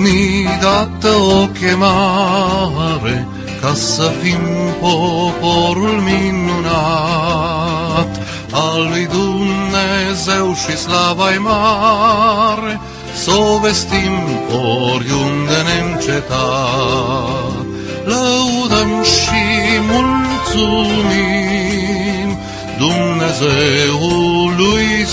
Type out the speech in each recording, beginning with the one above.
ni dată o chemare ca să fim poporul minunat al lui Dumnezeu și slava-i mare, s-o vestim oriunde neîncetat. Lăudăm și mulțumim Dumnezeului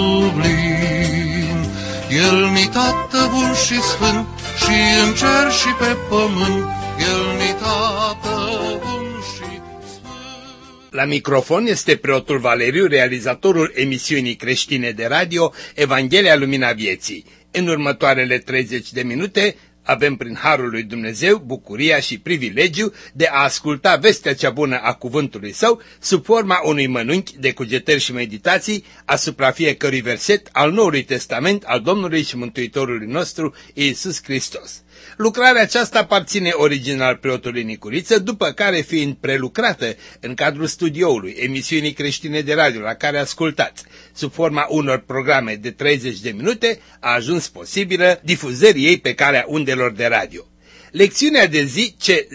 sublim. El-ni Tată bun și sfânt, și în cer și pe pământ, El-ni Tată bun și sfânt. La microfon este preotul Valeriu, realizatorul emisiunii creștine de radio Evanghelia Lumina Vieții. În următoarele 30 de minute avem prin harul lui Dumnezeu bucuria și privilegiul de a asculta vestea cea bună a cuvântului său sub forma unui mănânchi de cugetări și meditații asupra fiecărui verset al Noului Testament al Domnului și Mântuitorului nostru Iisus Hristos. Lucrarea aceasta aparține original preotului Nicuriță, după care, fiind prelucrată în cadrul studioului emisiunii creștine de radio la care ascultați, sub forma unor programe de 30 de minute, a ajuns posibilă difuzării ei pe calea undelor de radio. Lecțiunea de zi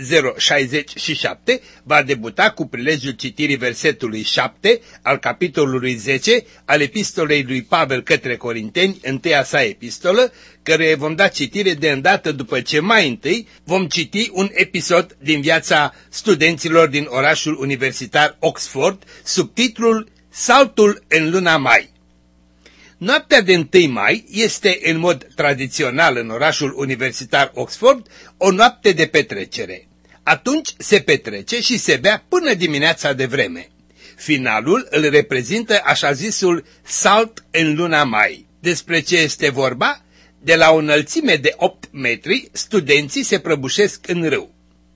C067 va debuta cu prilejul citirii versetului 7 al capitolului 10 al epistolei lui Pavel către Corinteni, întâia sa epistolă, căreia vom da citire de îndată după ce mai întâi vom citi un episod din viața studenților din orașul universitar Oxford, sub titlul Saltul în luna mai. Noaptea de 1 mai este, în mod tradițional în orașul universitar Oxford, o noapte de petrecere. Atunci se petrece și se bea până dimineața de vreme. Finalul îl reprezintă așa zisul salt în luna mai. Despre ce este vorba? De la o înălțime de 8 metri, studenții se prăbușesc în râu.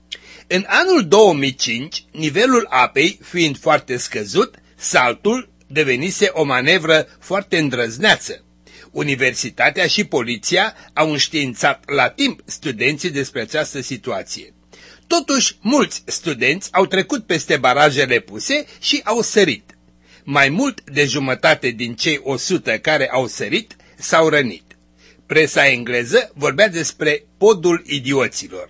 În anul 2005, nivelul apei fiind foarte scăzut, saltul devenise o manevră foarte îndrăzneață. Universitatea și poliția au înștiințat la timp studenții despre această situație. Totuși, mulți studenți au trecut peste barajele puse și au sărit. Mai mult de jumătate din cei 100 care au sărit s-au rănit. Presa engleză vorbea despre podul idioților.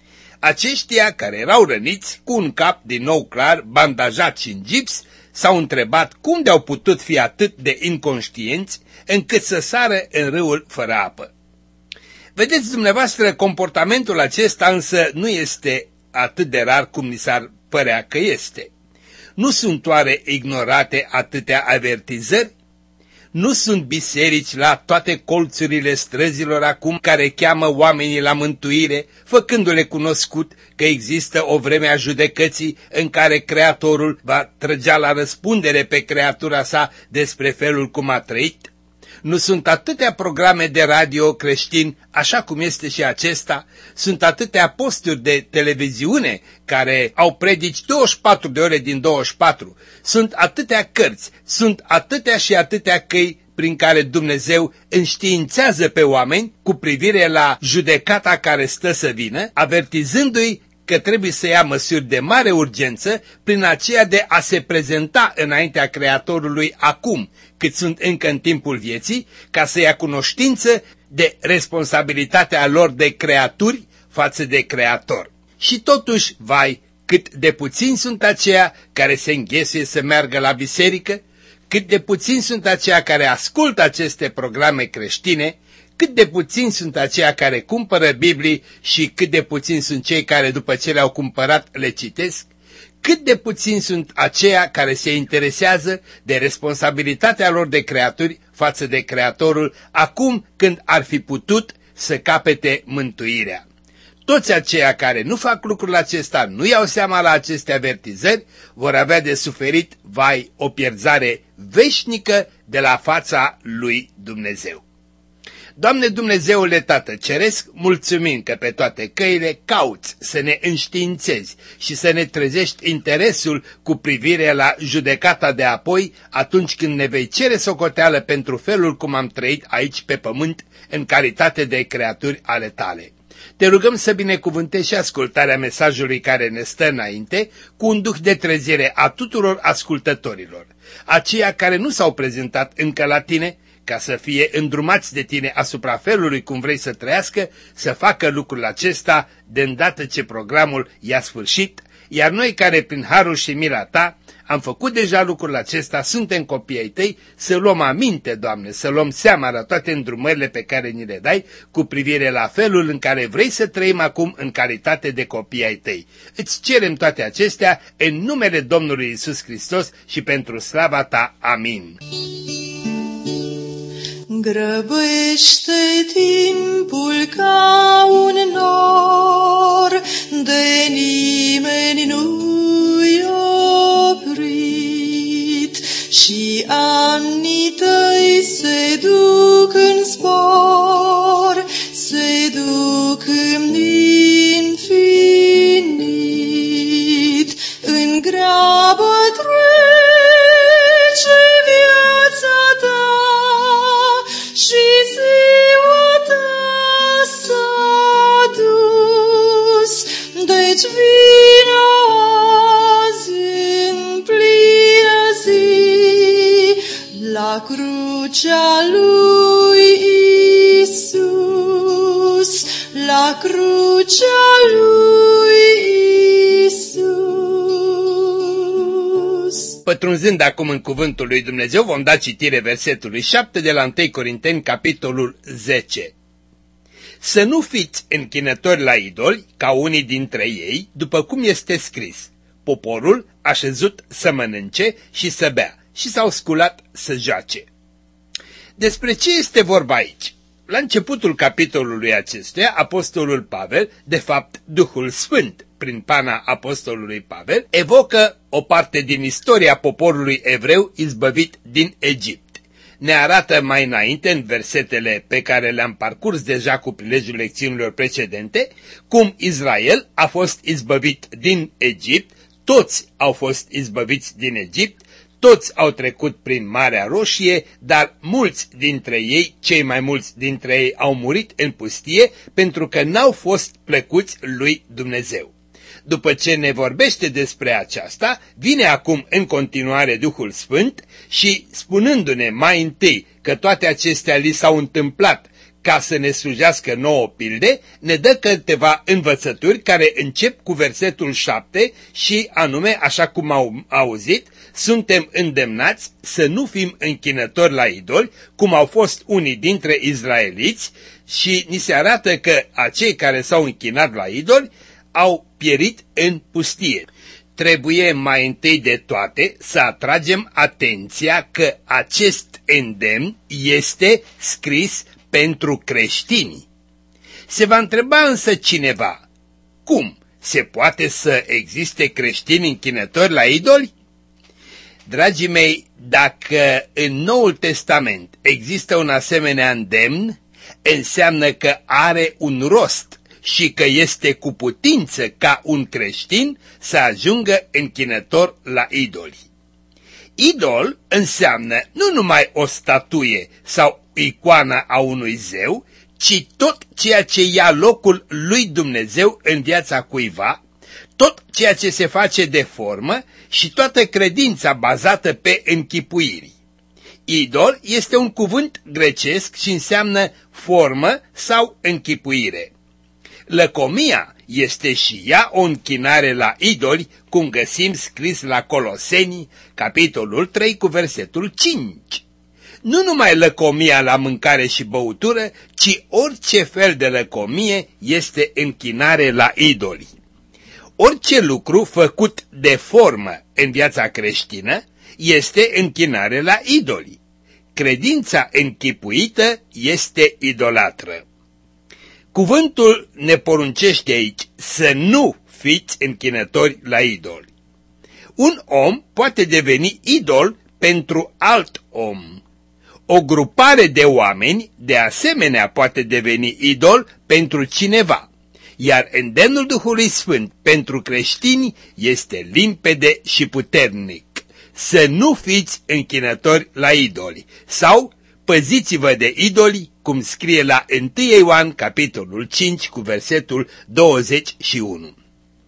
Aceștia care erau răniți, cu un cap din nou clar, bandajat și în gips, s-au întrebat cum de-au putut fi atât de inconștienți încât să sară în râul fără apă. Vedeți dumneavoastră, comportamentul acesta însă nu este atât de rar cum ni s-ar părea că este. Nu sunt oare ignorate atâtea avertizări? Nu sunt biserici la toate colțurile străzilor acum care cheamă oamenii la mântuire, făcându-le cunoscut că există o vreme a judecății în care Creatorul va trăgea la răspundere pe creatura sa despre felul cum a trăit? Nu sunt atâtea programe de radio creștin, așa cum este și acesta? Sunt atâtea posturi de televiziune care au predici 24 de ore din 24. Sunt atâtea cărți, sunt atâtea și atâtea căi prin care Dumnezeu înștiințează pe oameni cu privire la judecata care stă să vină, avertizându-i că trebuie să ia măsuri de mare urgență prin aceea de a se prezenta înaintea Creatorului acum, cât sunt încă în timpul vieții, ca să ia cunoștință de responsabilitatea lor de creaturi față de Creator. Și totuși, vai, cât de puțini sunt aceia care se înghesuie să meargă la biserică, cât de puțini sunt aceia care ascultă aceste programe creștine, cât de puțini sunt aceia care cumpără Biblii și cât de puțini sunt cei care după ce le-au cumpărat le citesc, cât de puțini sunt aceia care se interesează de responsabilitatea lor de creaturi față de Creatorul acum când ar fi putut să capete mântuirea. Toți aceia care nu fac lucrul acesta, nu iau seama la aceste avertizări, vor avea de suferit, vai, o pierzare veșnică de la fața lui Dumnezeu. Doamne Dumnezeule Tată Ceresc, mulțumim că pe toate căile cauți să ne înștiințezi și să ne trezești interesul cu privire la judecata de apoi, atunci când ne vei cere socoteală pentru felul cum am trăit aici pe pământ în calitate de creaturi ale Tale. Te rugăm să binecuvântezi și ascultarea mesajului care ne stă înainte, cu un duh de trezire a tuturor ascultătorilor, aceia care nu s-au prezentat încă la Tine, ca să fie îndrumați de tine asupra felului cum vrei să trăiască, să facă lucrul acesta de îndată ce programul i-a sfârșit, iar noi care prin harul și mila ta am făcut deja lucrul acesta, suntem copii ai tăi, să luăm aminte, Doamne, să luăm seama la toate îndrumările pe care ni le dai cu privire la felul în care vrei să trăim acum în calitate de copii ai tăi. Îți cerem toate acestea în numele Domnului Iisus Hristos și pentru slava ta. Amin. Grăbește timpul ca un nor, de nimeni nu-i oprit, și anii tăi se duc în zbor, se duc în infinit. În grabă trece viața ta, și ziua ta s-a dus, deci vină azi în plină zi la crucea lui Iisus, la crucea lui Iisus. Pătrunzând acum în cuvântul lui Dumnezeu, vom da citire versetului 7 de la 1 Corinteni, capitolul 10. Să nu fiți închinători la idoli, ca unii dintre ei, după cum este scris: poporul a șezut să mănânce și să bea și s-au sculat să joace. Despre ce este vorba aici? La începutul capitolului acestuia, apostolul Pavel, de fapt Duhul Sfânt, prin pana apostolului Pavel, evocă o parte din istoria poporului evreu izbăvit din Egipt. Ne arată mai înainte, în versetele pe care le-am parcurs deja cu prilejul lecțiunilor precedente, cum Israel a fost izbăvit din Egipt, toți au fost izbăviți din Egipt, toți au trecut prin Marea Roșie, dar mulți dintre ei, cei mai mulți dintre ei, au murit în pustie pentru că n-au fost plăcuți lui Dumnezeu. După ce ne vorbește despre aceasta, vine acum în continuare Duhul Sfânt și, spunându-ne mai întâi că toate acestea li s-au întâmplat ca să ne slujească nouă pilde, ne dă câteva învățături care încep cu versetul 7 și anume, așa cum au auzit, suntem îndemnați să nu fim închinători la idoli, cum au fost unii dintre izraeliți, și ni se arată că acei care s-au închinat la idoli au pierit în pustie. Trebuie mai întâi de toate să atragem atenția că acest îndemn este scris pentru creștini. Se va întreba însă cineva: cum se poate să existe creștini închinători la idoli? Dragii mei, dacă în Noul Testament există un asemenea îndemn, înseamnă că are un rost și că este cu putință ca un creștin să ajungă închinător la idoli. Idol înseamnă nu numai o statuie sau icoana a unui zeu, ci tot ceea ce ia locul lui Dumnezeu în viața cuiva, tot ceea ce se face de formă și toată credința bazată pe închipuiri. Idol este un cuvânt grecesc și înseamnă formă sau închipuire. Lăcomia este și ea o închinare la idoli, cum găsim scris la Coloseni, capitolul 3 cu versetul 5. Nu numai lăcomia la mâncare și băutură, ci orice fel de lăcomie este închinare la idoli. Orice lucru făcut de formă în viața creștină este închinare la idoli. Credința închipuită este idolatră. Cuvântul ne poruncește aici să nu fiți închinători la idoli. Un om poate deveni idol pentru alt om. O grupare de oameni de asemenea poate deveni idol pentru cineva. Iar îndemnul Duhului Sfânt pentru creștini este limpede și puternic: să nu fiți închinători la idoli, sau păziți-vă de idoli, cum scrie la 1 Ioan, capitolul 5, cu versetul 21.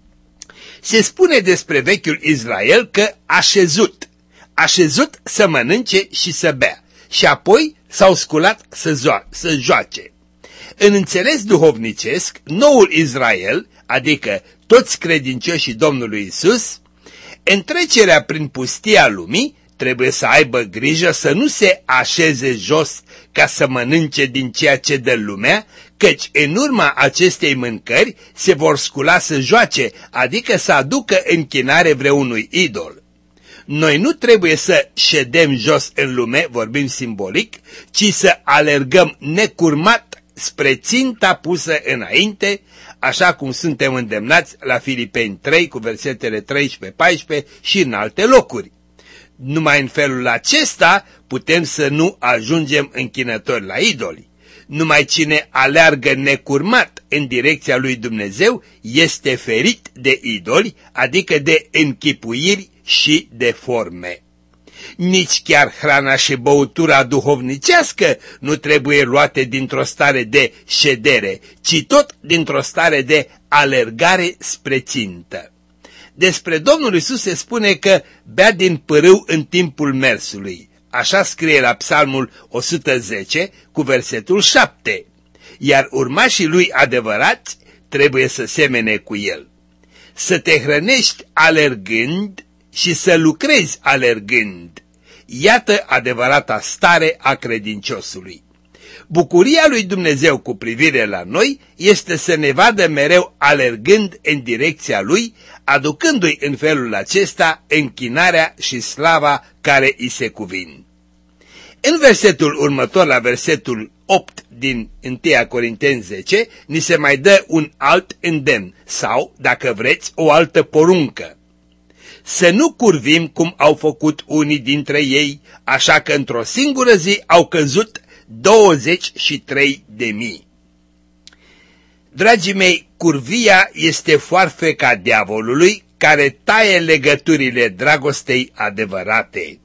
Se spune despre vechiul Israel că a șezut să mănânce și să bea, și apoi s-au sculat să joace. În înțeles duhovnicesc, noul Israel, adică toți credincioșii Domnului Isus, în trecerea prin pustia lumii, trebuie să aibă grijă să nu se așeze jos ca să mănânce din ceea ce dă lumea, căci în urma acestei mâncări se vor scula să joace, adică să aducă închinare vreunui idol. Noi nu trebuie să ședem jos în lume, vorbim simbolic, ci să alergăm necurmat spre ținta pusă înainte, așa cum suntem îndemnați la Filipeni 3 cu versetele 13-14 și în alte locuri. Numai în felul acesta putem să nu ajungem închinători la idoli. Numai cine aleargă necurmat în direcția lui Dumnezeu este ferit de idoli, adică de închipuiri și de forme. Nici chiar hrana și băutura duhovnicească nu trebuie luate dintr-o stare de ședere, ci tot dintr-o stare de alergare spre țintă. Despre Domnul Iisus se spune că bea din pârâu în timpul mersului. Așa scrie la Psalmul 110 cu versetul 7. Iar urmașii lui adevărați trebuie să semene cu el. Să te hrănești alergând și să lucrezi alergând. Iată adevărata stare a credinciosului. Bucuria lui Dumnezeu cu privire la noi este să ne vadă mereu alergând în direcția lui, aducându-i în felul acesta închinarea și slava care îi se cuvin. În versetul următor, la versetul 8 din 1 Corinteni 10, ni se mai dă un alt îndemn sau, dacă vreți, o altă poruncă. Să nu curvim cum au făcut unii dintre ei, așa că într-o singură zi au căzut 23.000. Dragii mei, curvia este foarfeca diavolului care taie legăturile dragostei adevărate.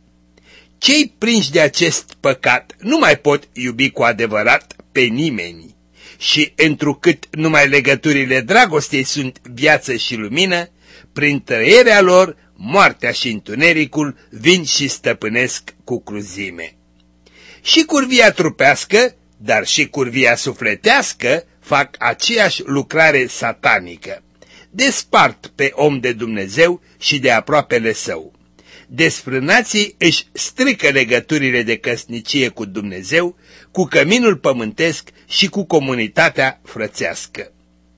Cei prinși de acest păcat nu mai pot iubi cu adevărat pe nimeni și întrucât numai legăturile dragostei sunt viață și lumină, prin tăierea lor, moartea și întunericul vin și stăpânesc cu cruzime. Și curvia trupească, dar și curvia sufletească fac aceeași lucrare satanică. Despart pe om de Dumnezeu și de aproapele său. Desfrânații își strică legăturile de căsnicie cu Dumnezeu, cu căminul pământesc și cu comunitatea frățească.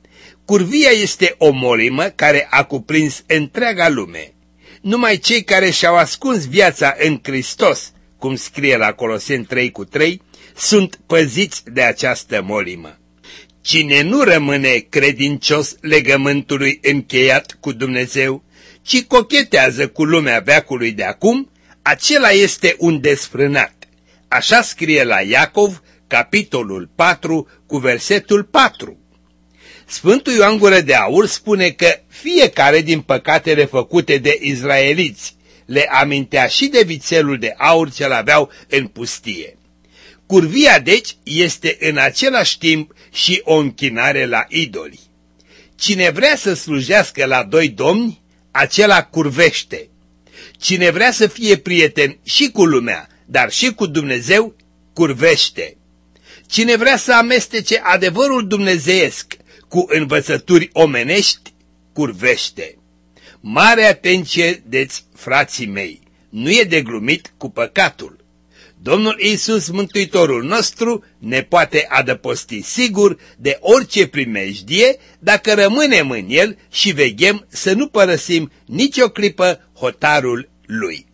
Curvia este o molimă care a cuprins întreaga lume. Numai cei care și-au ascuns viața în Hristos, cum scrie la Coloseni 3:3, sunt păziți de această molimă. Cine nu rămâne credincios legământului încheiat cu Dumnezeu, ci cochetează cu lumea veacului de acum, acela este un desfrânat. Așa scrie la Iacov, capitolul 4, cu versetul 4. Sfântul Ioan Gură de Aur spune că fiecare din păcatele făcute de izraeliți le amintea și de vițelul de aur ce-l aveau în pustie. Curvia, deci, este în același timp și o închinare la idoli. Cine vrea să slujească la doi domni, acela curvește. Cine vrea să fie prieten și cu lumea, dar și cu Dumnezeu, curvește. Cine vrea să amestece adevărul dumnezeiesc cu învățături omenești, curvește. Mare atenție, deci, frații mei, nu e de glumit cu păcatul. Domnul Iisus, Mântuitorul nostru, ne poate adăposti sigur de orice primejdie dacă rămânem în El și veghem să nu părăsim nicio clipă hotarul Lui.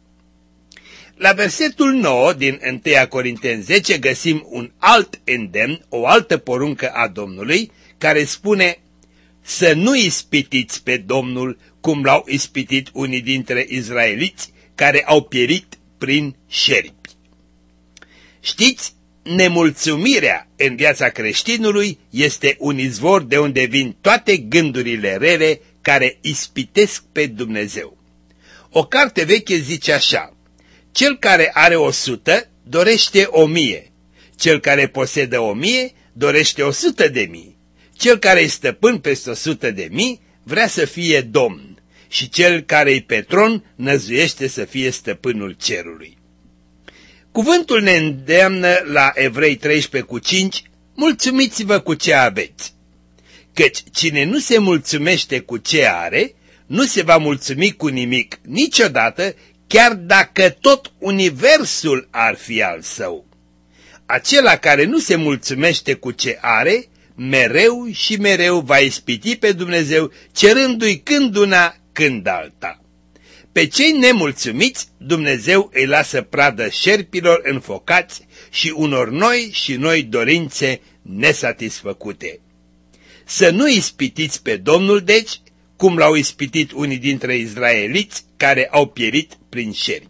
La versetul 9 din 1 Corinteni 10 găsim un alt îndemn, o altă poruncă a Domnului, care spune: să nu ispitiți pe Domnul cum l-au ispitit unii dintre izraeliți care au pierit prin șerpi. Știți, nemulțumirea în viața creștinului este un izvor de unde vin toate gândurile rele care ispitesc pe Dumnezeu. O carte veche zice așa: cel care are 100 dorește 1000, cel care posedă 1000 dorește 100.000, cel care e stăpân peste 100.000 vrea să fie domn și cel care e pe tron năzuiește să fie stăpânul cerului. Cuvântul ne îndeamnă la Evrei 13:5, mulțumiți-vă cu ce aveți. Căci cine nu se mulțumește cu ce are, nu se va mulțumi cu nimic niciodată, chiar dacă tot universul ar fi al său. Acela care nu se mulțumește cu ce are, mereu și mereu va ispiti pe Dumnezeu, cerându-i când una, când alta. Pe cei nemulțumiți, Dumnezeu îi lasă pradă șerpilor înfocați și unor noi și noi dorințe nesatisfăcute. Să nu ispitiți pe Domnul, deci, cum l-au ispitit unii dintre izraeliți care au pierit prin șerpi.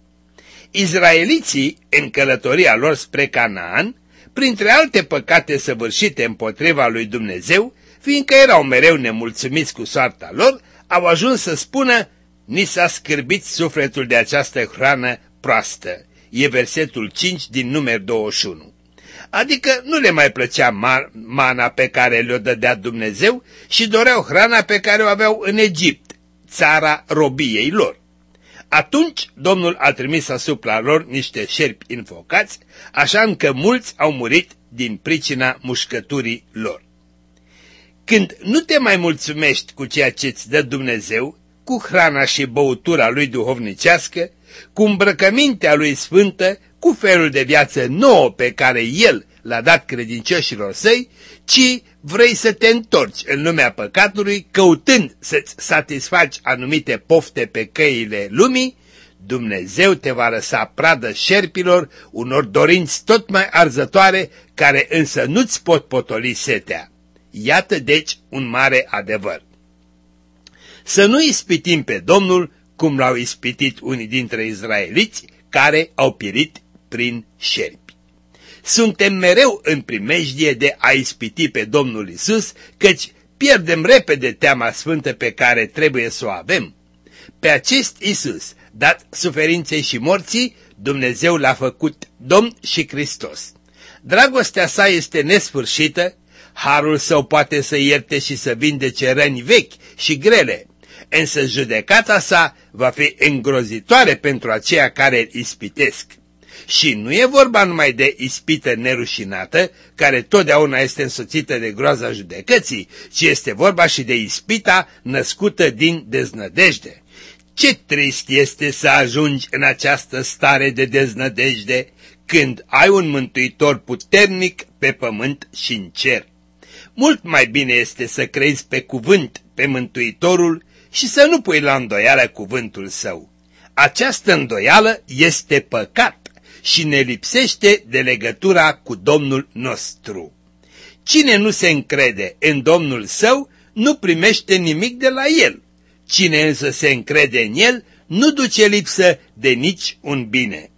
Izraeliții, în călătoria lor spre Canaan, printre alte păcate săvârșite împotriva lui Dumnezeu, fiindcă erau mereu nemulțumiți cu soarta lor, au ajuns să spună: ni s-a scârbit sufletul de această hrană proastă. E versetul 5 din Numeri 21. Adică nu le mai plăcea mana pe care le-o dădea Dumnezeu și doreau hrana pe care o aveau în Egipt, țara robiei lor. Atunci Domnul a trimis asupra lor niște șerpi înfocați, așa încât mulți au murit din pricina mușcăturii lor. Când nu te mai mulțumești cu ceea ce îți dă Dumnezeu, cu hrana și băutura lui duhovnicească, cu îmbrăcămintea lui sfântă, cu felul de viață nouă pe care El l-a dat credincioșilor săi, ci vrei să te întorci în lumea păcatului, căutând să-ți satisfaci anumite pofte pe căile lumii, Dumnezeu te va lăsa pradă șerpilor, unor dorinți tot mai arzătoare, care însă nu-ți pot potoli setea. Iată deci un mare adevăr. Să nu ispitim pe Domnul cum l-au ispitit unii dintre izraeliți care au pierit prin șerpi. Suntem mereu în primejdie de a ispiti pe Domnul Iisus, căci pierdem repede teama sfântă pe care trebuie să o avem. Pe acest Iisus, dat suferinței și morții, Dumnezeu l-a făcut Domn și Hristos. Dragostea sa este nesfârșită, harul său poate să ierte și să vindece răni vechi și grele, însă judecata sa va fi îngrozitoare pentru aceia care îl ispitesc. Și nu e vorba numai de ispită nerușinată, care totdeauna este însoțită de groaza judecății, ci este vorba și de ispita născută din deznădejde. Ce trist este să ajungi în această stare de deznădejde când ai un mântuitor puternic pe pământ și în cer. Mult mai bine este să crezi pe cuvânt pe Mântuitorul și să nu pui la îndoială cuvântul său. Această îndoială este păcat și ne lipsește de legătura cu Domnul nostru. Cine nu se încrede în Domnul său, nu primește nimic de la el. Cine însă se încrede în el, nu duce lipsă de nici un bine.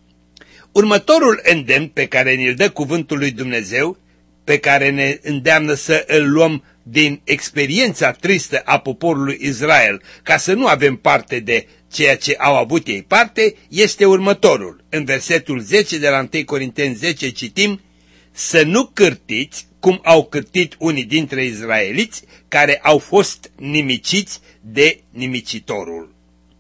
Următorul îndemn pe care ne-l dă cuvântul lui Dumnezeu, pe care ne îndeamnă să îl luăm din experiența tristă a poporului Israel, ca să nu avem parte de ceea ce au avut ei parte, este următorul. În versetul 10 de la 1 Corinteni 10 citim: să nu cârtiți cum au cârtit unii dintre izraeliți care au fost nimiciți de nimicitorul.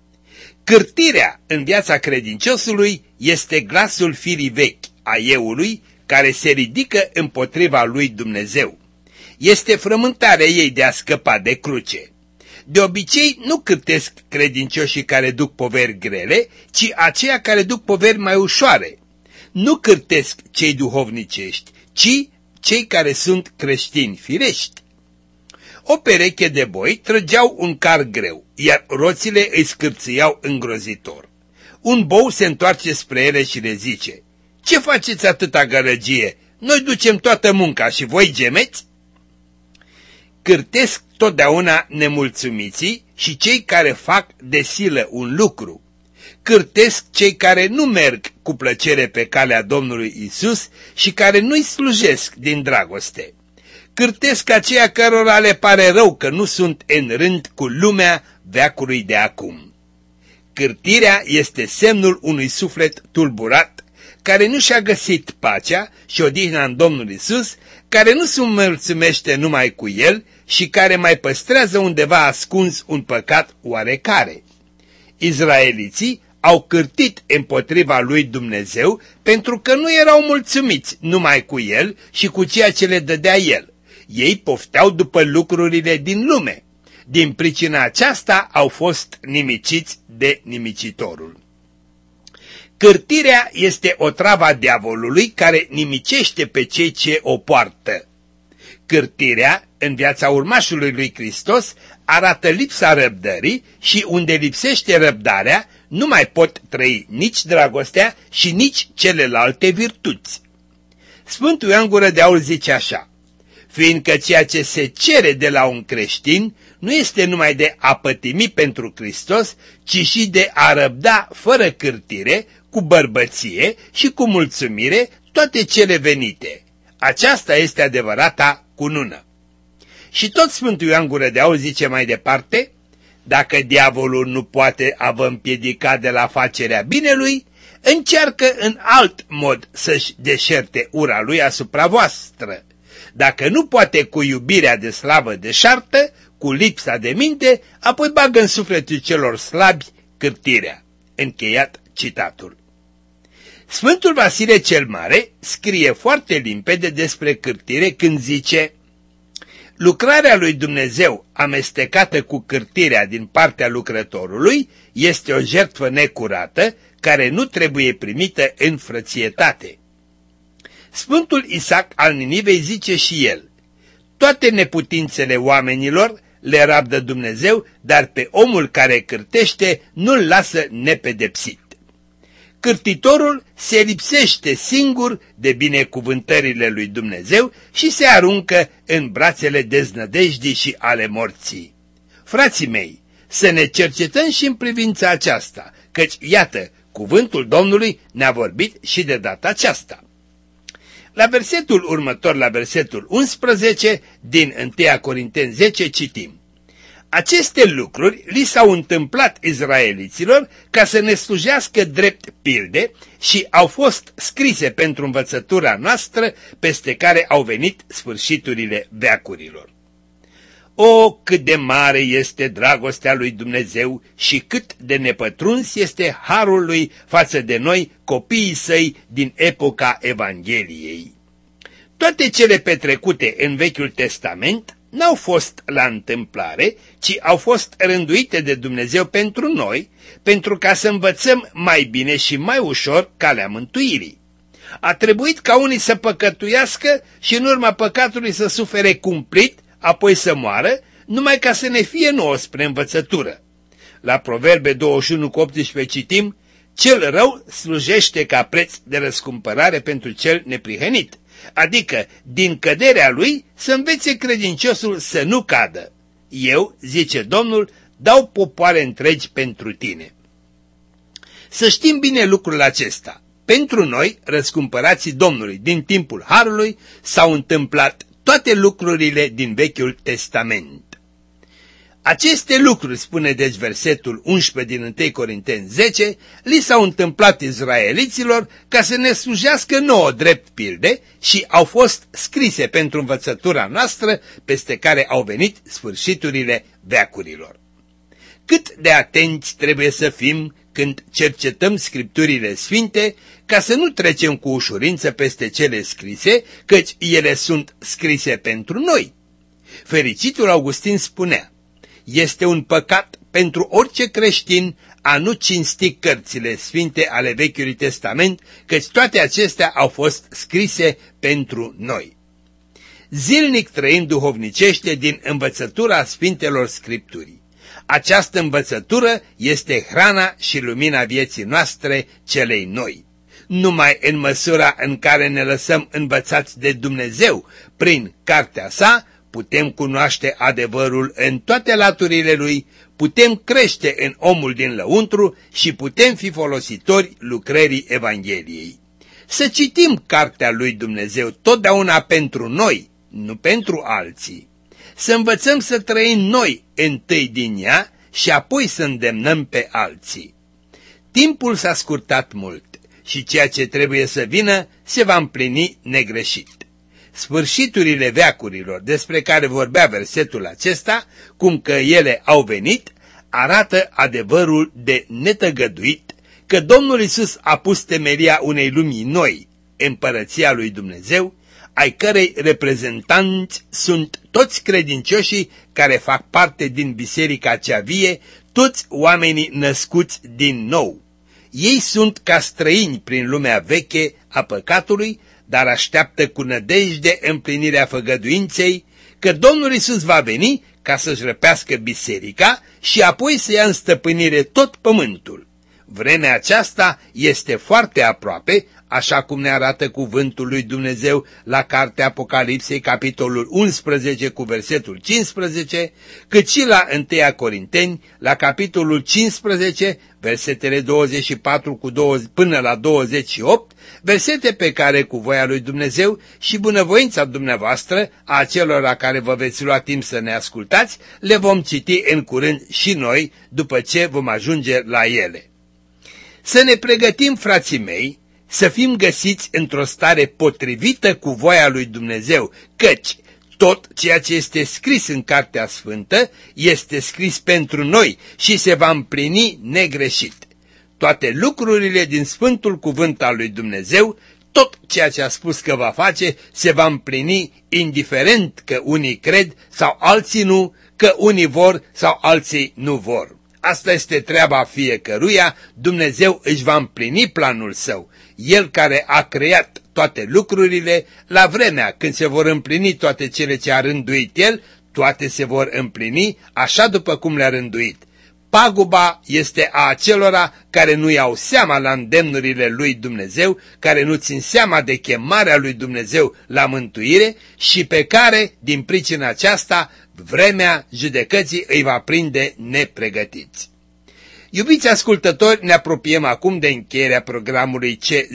Cârtirea în viața credinciosului este glasul firii vechi a euului care se ridică împotriva lui Dumnezeu. Este frământarea ei de a scăpa de cruce. De obicei nu cârtesc credincioșii care duc poveri grele, ci aceia care duc poveri mai ușoare. Nu cârtesc cei duhovnicești, ci cei care sunt creștini firești. O pereche de boi trăgeau un car greu, iar roțile îi scârțâiau îngrozitor. Un bou se întoarce spre ele și le zice: ce faceți atâta gălăgie? Noi ducem toată munca și voi gemeți? Cârtesc totdeauna nemulțumiții și cei care fac de silă un lucru. Cârtesc cei care nu merg cu plăcere pe calea Domnului Isus și care nu-i slujesc din dragoste. Cârtesc aceia cărora le pare rău că nu sunt în rând cu lumea veacului de acum. Cârtirea este semnul unui suflet tulburat, care nu și-a găsit pacea și odihna în Domnul Isus, care nu se mulțumește numai cu El și care mai păstrează undeva ascuns un păcat oarecare. Izraeliții au cârtit împotriva lui Dumnezeu pentru că nu erau mulțumiți numai cu el și cu ceea ce le dădea el. Ei pofteau după lucrurile din lume. Din pricina aceasta au fost nimiciți de nimicitorul. Cârtirea este otrava diavolului care nimicește pe cei ce o poartă. Cârtirea, în viața urmașului lui Hristos, arată lipsa răbdării și unde lipsește răbdarea, nu mai pot trăi nici dragostea și nici celelalte virtuți. Sfântul Ioan Gură de Aur zice așa: fiindcă ceea ce se cere de la un creștin nu este numai de a pătimi pentru Hristos, ci și de a răbda fără cârtire, cu bărbăție și cu mulțumire toate cele venite. Aceasta este adevărata cunună. Și tot Sfântul Ioan Gură de Aur zice mai departe: dacă diavolul nu poate a vă împiedica de la facerea binelui, încearcă în alt mod să-și deșerte ura lui asupra voastră. Dacă nu poate cu iubirea de slavă deșartă, cu lipsa de minte, apoi bagă în sufletul celor slabi cârtirea. Încheiat citatul. Sfântul Vasile cel Mare scrie foarte limpede despre cârtire când zice: lucrarea lui Dumnezeu amestecată cu cârtirea din partea lucrătorului este o jertfă necurată care nu trebuie primită în frățietate. Sfântul Isaac al Ninivei zice și el: toate neputințele oamenilor le rabdă Dumnezeu, dar pe omul care cârtește nu-l lasă nepedepsit. Cârtitorul se lipsește singur de binecuvântările lui Dumnezeu și se aruncă în brațele deznădejdii și ale morții. Frații mei, să ne cercetăm și în privința aceasta, căci, iată, cuvântul Domnului ne-a vorbit și de data aceasta. La versetul următor, la versetul 11, din 1 Corinteni 10, citim: aceste lucruri li s-au întâmplat izraeliților ca să ne slujească drept pilde și au fost scrise pentru învățătura noastră, peste care au venit sfârșiturile veacurilor. O, cât de mare este dragostea lui Dumnezeu și cât de nepătruns este harul lui față de noi, copiii săi din epoca Evangheliei. Toate cele petrecute în Vechiul Testament n-au fost la întâmplare, ci au fost rânduite de Dumnezeu pentru noi, pentru ca să învățăm mai bine și mai ușor calea mântuirii. A trebuit ca unii să păcătuiască și în urma păcatului să sufere cumplit, apoi să moară, numai ca să ne fie nouă spre învățătură. La Proverbe 21:18 citim: cel rău slujește ca preț de răscumpărare pentru cel neprihănit, adică din căderea lui să învețe credinciosul să nu cadă. Eu, zice Domnul, dau popoare întregi pentru tine. Să știm bine lucrul acesta. Pentru noi, răscumpărații Domnului din timpul Harului, s-au întâmplat toate lucrurile din Vechiul Testament. Aceste lucruri, spune deci versetul 11 din 1 Corinteni 10, li s-au întâmplat izraeliților ca să ne slujească nouă drept pilde și au fost scrise pentru învățătura noastră, peste care au venit sfârșiturile veacurilor. Cât de atenți trebuie să fim când cercetăm scripturile sfinte, ca să nu trecem cu ușurință peste cele scrise, căci ele sunt scrise pentru noi. Fericitul Augustin spunea: este un păcat pentru orice creștin a nu cinsti cărțile sfinte ale Vechiului Testament, căci toate acestea au fost scrise pentru noi. Zilnic trăim duhovnicește din învățătura Sfintelor Scripturii. Această învățătură este hrana și lumina vieții noastre celei noi. Numai în măsura în care ne lăsăm învățați de Dumnezeu prin cartea sa, putem cunoaște adevărul în toate laturile lui, putem crește în omul din lăuntru și putem fi folositori lucrării Evangheliei. Să citim cartea lui Dumnezeu totdeauna pentru noi, nu pentru alții. Să învățăm să trăim noi întâi din ea și apoi să îndemnăm pe alții. Timpul s-a scurtat mult și ceea ce trebuie să vină se va împlini negreșit. Sfârșiturile veacurilor despre care vorbea versetul acesta, cum că ele au venit, arată adevărul de netăgăduit că Domnul Iisus a pus temelia unei lumii noi, împărăția lui Dumnezeu, ai cărei reprezentanți sunt toți credincioșii care fac parte din biserica cea vie, toți oamenii născuți din nou. Ei sunt ca străini prin lumea veche a păcatului, dar așteaptă cu nădejde împlinirea făgăduinței că Domnul Iisus va veni ca să-și răpească biserica și apoi să ia în stăpânire tot pământul. Vremea aceasta este foarte aproape, așa cum ne arată cuvântul lui Dumnezeu la cartea Apocalipsei, capitolul 11 cu versetul 15, cât și la 1 Corinteni, la capitolul 15, versetele 24 până la 28, versete pe care cu voia lui Dumnezeu și bunăvoința dumneavoastră, a acelora care vă veți lua timp să ne ascultați, le vom citi în curând și noi, după ce vom ajunge la ele. Să ne pregătim, frații mei, să fim găsiți într-o stare potrivită cu voia lui Dumnezeu, căci tot ceea ce este scris în Cartea Sfântă este scris pentru noi și se va împlini negreșit. Toate lucrurile din Sfântul Cuvânt al lui Dumnezeu, tot ceea ce a spus că va face, se va împlini indiferent că unii cred sau alții nu, că unii vor sau alții nu vor. Asta este treaba fiecăruia, Dumnezeu își va împlini planul său. El care a creat toate lucrurile, la vremea când se vor împlini toate cele ce a rânduit El, toate se vor împlini așa după cum le-a rânduit. Paguba este a acelora care nu iau seama la îndemnurile lui Dumnezeu, care nu țin seama de chemarea lui Dumnezeu la mântuire și pe care, din pricina aceasta, vremea judecății îi va prinde nepregătiți. Iubiți ascultători, ne apropiem acum de încheierea programului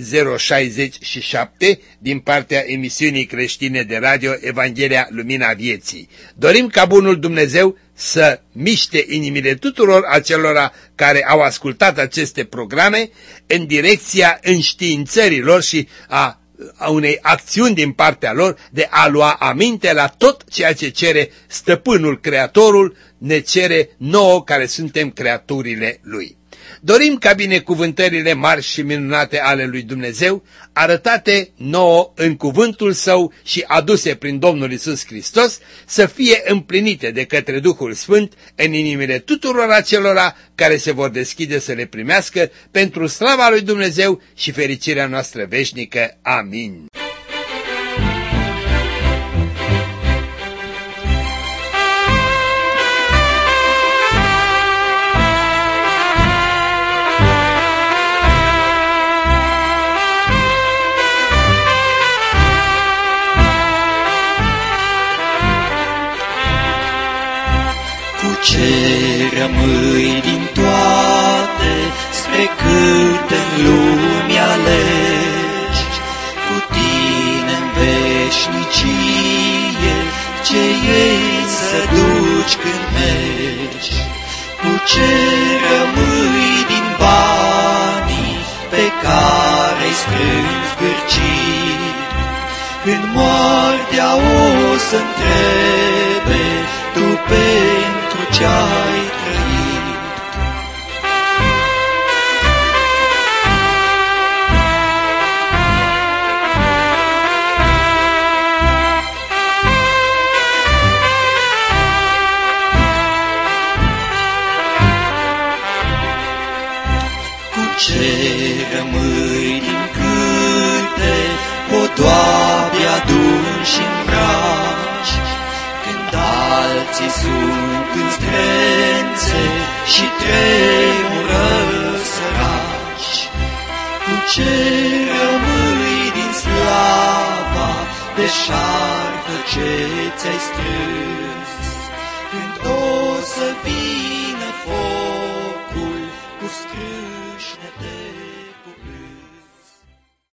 C067 din partea emisiunii creștine de radio Evanghelia Lumina Vieții. Dorim ca bunul Dumnezeu să miște inimile tuturor acelora care au ascultat aceste programe în direcția înștiințărilor și a unei acțiuni din partea lor de a lua aminte la tot ceea ce cere Stăpânul Creatorul, ne cere nouă care suntem creaturile Lui. Dorim ca binecuvântările mari și minunate ale lui Dumnezeu, arătate nouă în cuvântul Său și aduse prin Domnul Iisus Hristos, să fie împlinite de către Duhul Sfânt în inimile tuturor acelora care se vor deschide să le primească pentru slava lui Dumnezeu și fericirea noastră veșnică. Amin. Ce rămâi din toate, spre cât în lume alegi, cu tine în veșnicie, ce ei să duci când mergi. Cu ce rămâi din banii pe care-i strângi zbârcit, când moartea o să întrebe tu pentru ce-ai trăit. Cu ce rămâi din câte podoabe aduni și îmbraci, când alții sunt în strențe și tremură săraci. Cu ce rămâi din slava deșartă ce ți-ai strâns,